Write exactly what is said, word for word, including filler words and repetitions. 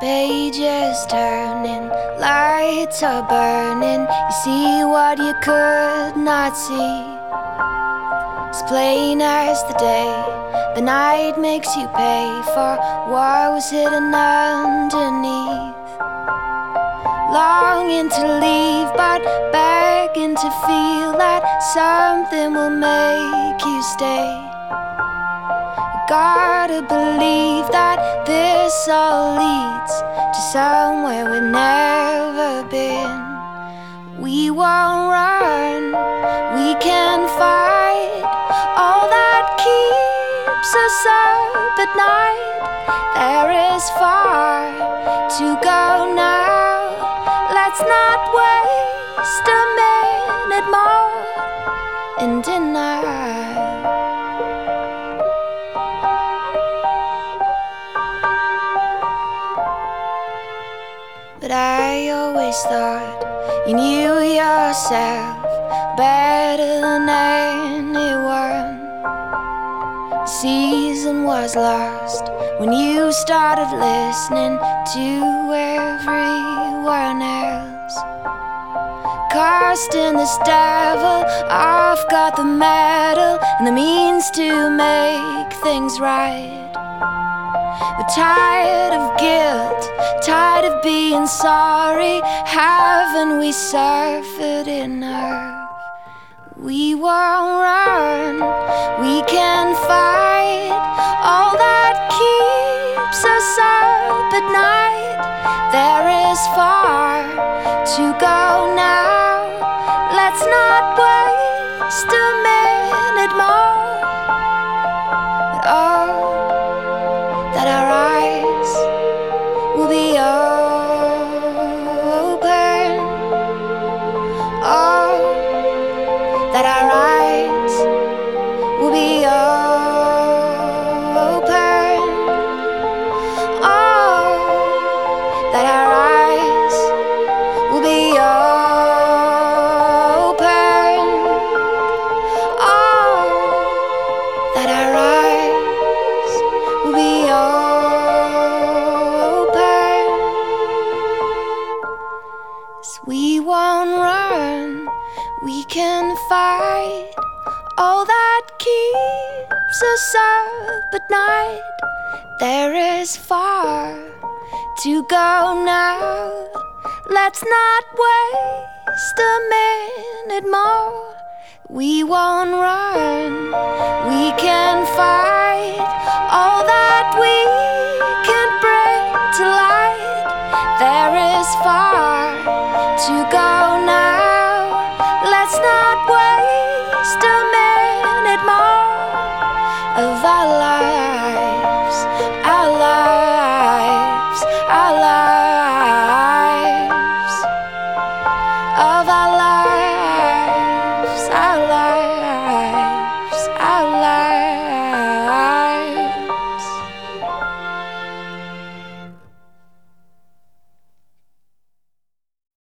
pages turning, lights are burning. You see what you could not see. It's plain as the day. The night makes you pay for what was hidden underneath. Longing to leave, but begging to feel that something will make you stay. You gotta believe that this all leads to somewhere we've never been. We won't run, we can fight. All that keeps us up at night. There is far to go now. Let's not waste a minute more in denial. But I always thought you knew yourself better than anyone. The season was lost when you started listening to everyone else. Casting this devil off, got the medal and the means to make things right. We're tired of guilt, tired of being sorry. Haven't we suffered enough? We won't run, we can fight. All that keeps us up at night. There is far to go now. Let's not waste a minute more. But oh, that our eyes will be open. Oh, that our eyes will be open. Oh, that our eyes will be open. Oh, that our eyes will be open. 'Cause we won't run, we can fight. All that keeps us up at night. There is far to go now. Let's not waste a minute more. We won't run, we can fight. All that we can bring to light. There is far to go